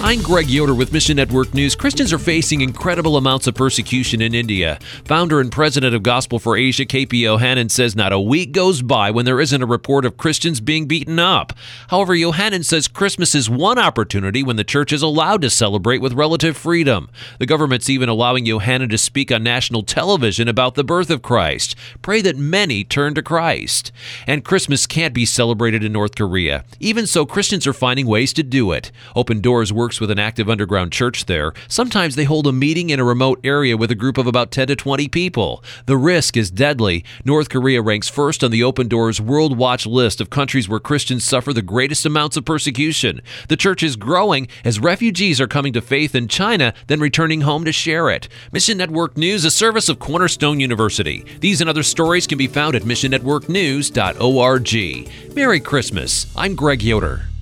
I'm Greg Yoder with Mission Network News. Christians are facing incredible amounts of persecution in India. Founder and president of Gospel for Asia, KP Yohannan, says not a week goes by when there isn't a report of Christians being beaten up. However, Yohannan says Christmas is one opportunity when the church is allowed to celebrate with relative freedom. The government's even allowing Yohannan to speak on national television about the birth of Christ. Pray that many turn to Christ. And Christmas can't be celebrated in North Korea. Even so, Christians are finding ways to do it. Open Doors works with an active underground church there. Sometimes they hold a meeting in a remote area with a group of about 10 to 20 people. The risk is deadly. North Korea ranks first on the Open Doors World Watch list of countries where Christians suffer the greatest amounts of persecution. The church is growing as refugees are coming to faith in China, then returning home to share it. Mission Network News, a service of Cornerstone University. These and other stories can be found at missionnetworknews.org. Merry Christmas. I'm Greg Yoder.